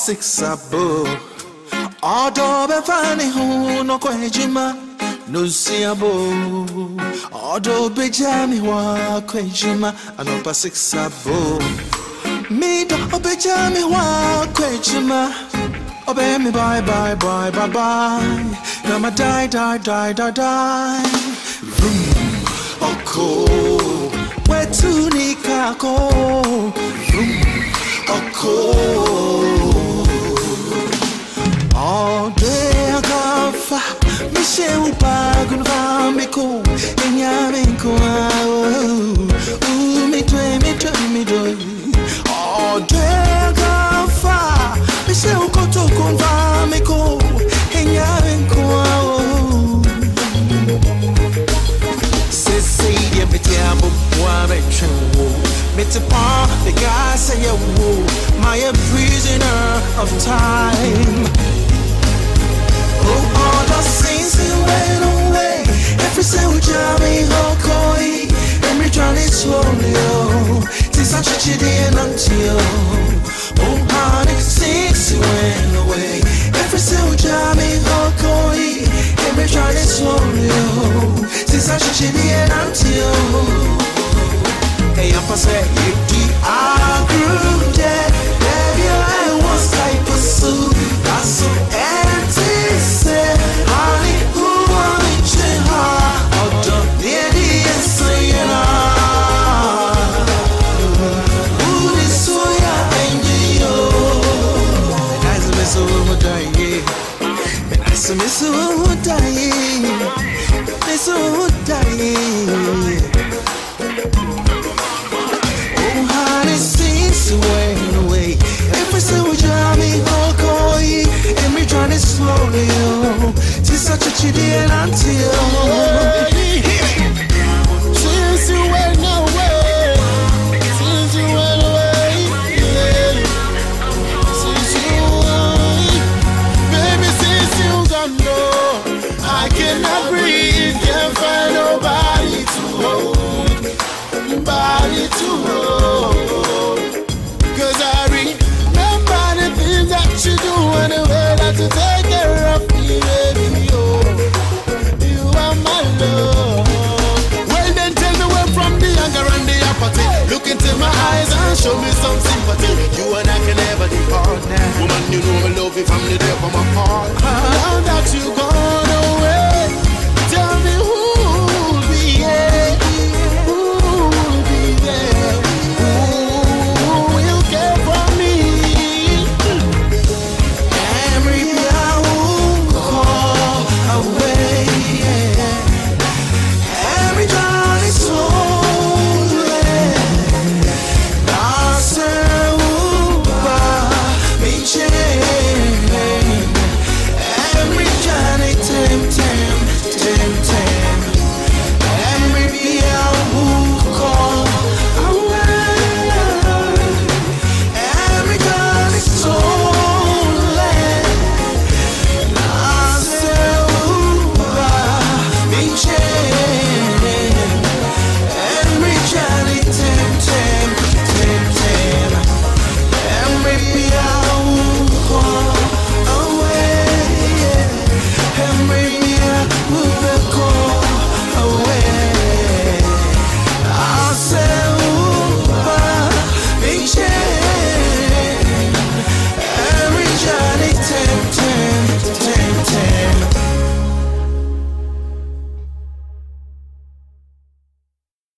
six abo. Odo be fani hu no kwejima no si abo. Odo be jami wa kwejima anopa six abo. Me do be jami wa kwejima. Obe me bye bye bye bye bye. Nama die die die die die. Vroom oko. Where to nikako. Vroom oko. All day I gafa, me se upagun va me ko, enya me ko me twe me do. All day I gafa, me se ukoto kon va me ko, enya me ko. Se dia me te amo, wa me true. Me te pa, the guy say you, my a prisoner of time. Oh, all the scenes that went away. Every single job ain't hokoi. Every journey slowly, oh. Since I touched it in until. Oh, all the scenes that went away. Every single job ain't hokoi. Every journey slowly, oh. Since I touched it in until. Hey, I'm a say, I grew dead. Baby, I was like pursuit. That's so empty. Say, honey, who wanted you? Oh, don't need it, say you know. Who is so young and you? Nice to miss who dying. Nice to miss who dying. Miss who dying. Away. Every single job me hokoi, and me trying to slowly, oh. Since such a chitty and until. Since you went away, since you went away, yeah. Since you went, baby, since you gone, no, I cannot breathe, can't find nobody to hold, nobody to hold. You do anyway that to take care of me, baby, oh. You are my love. Well then tell me where from the anger and the apathy. Look into my eyes and show me some sympathy. You and I can never depart now. Woman, you know I love you from the day of my heart. Now that you gone.